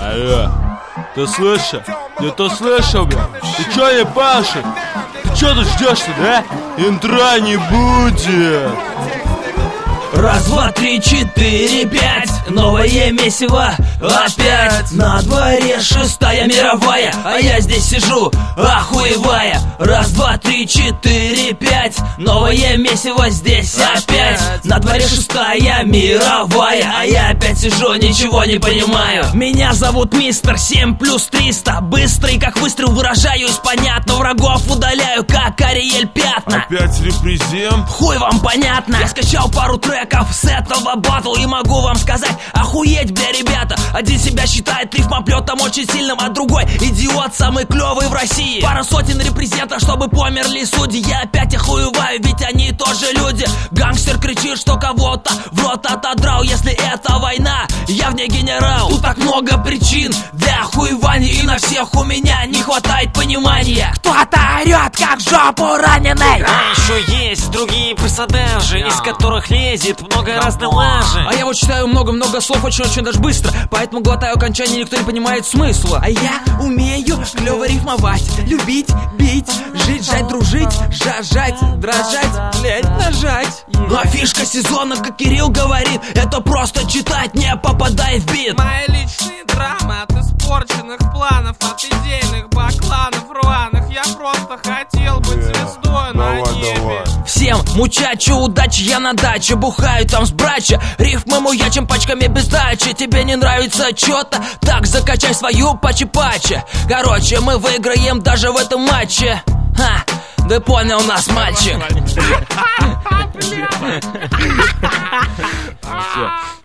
Алло, ты слышал? Ты слышал, бля? Ты чё не пашешь? Ты чё тут ждёшь-то, да? Интра не будет. Раз, два, три, четыре, пять. Новое месиво опять. На дворе 6-я мировая, а я здесь сижу, охуевая. Раз, два, три, четыре, пять. Новое месиво здесь опять. На дворе 6-я мировая, а я опять сижу, ничего не понимаю. Меня зовут мистер 7 плюс 300. Быстрый, как выстрел, выражаюсь понятно. Врагов удаляю, как Ариэль пятна. Опять репрезент? Хуй вам понятно. Я скачал пару треков с этого батл и могу вам сказать: охуеть, бля, ребята. Один себя считает рифмоплетом очень сильным, а другой идиот самый клевый в России. Пара сотен репрезентов, чтобы померли судьи. Я опять охуеваю, ведь они тоже люди. Гангстер кричит, что кого-то в рот отодрал. Если это война, я в ней генерал. Тут так много причин для охуевания, и на всех у меня не хватает понимания. Кто-то орет, как в жопу раненый. А еще есть другие персонажи, из которых лезет много разной лажи. А я вот читаю много-много слов очень-очень даже быстро, поэтому глотаю окончание, никто не понимает смысла. А я умею клево рифмовать, любить, бить, жить, жать, дружить, жать, дрожать, блять, нажать. Ну а фишка сезона, как Кирилл говорит, это просто читать, не попадая в бит. Мои личные драмы от испорченных планов, от идейных бакланов рваных. Я просто хотел быть звездой на небе. Всем мучачу, удачи, я на даче. Бухаю там с брача, рифмы муячим пачками без дачи. Тебе не нравится чё-то? Так закачай свою пачи-пачи. Короче, мы выиграем даже в этом матче. Ха, да понял нас, мальчик. Все.